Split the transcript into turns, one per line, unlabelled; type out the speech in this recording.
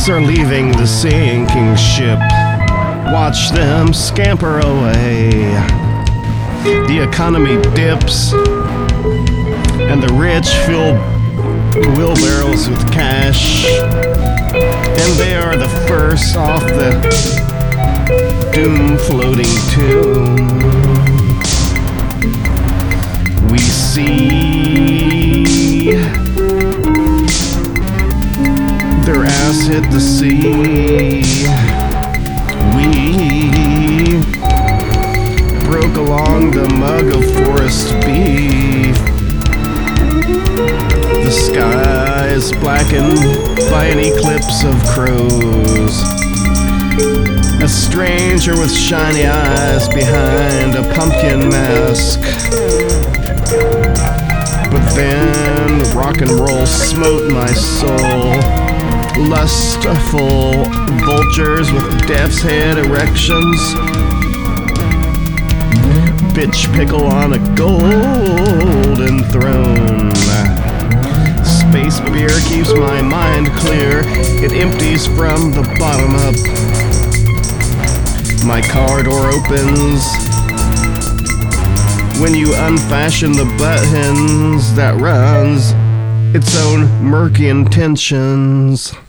Ships are leaving the sinking ship. Watch them scamper away. The economy dips, and the rich fill wheelbarrows with cash. And they are the first off the doom floating tomb. We see their ass hit the sea. We broke along the mug of forest beef. The sky is blackened by an eclipse of crows. A stranger with shiny eyes behind a pumpkin mask. But then rock and roll smote my soul. Lustful vultures with death's head erections. Bitch pickle on a golden throne. Space beer keeps my mind clear. It empties from the bottom up. My car door opens when you unfasten the buttons that runs its own murky intentions.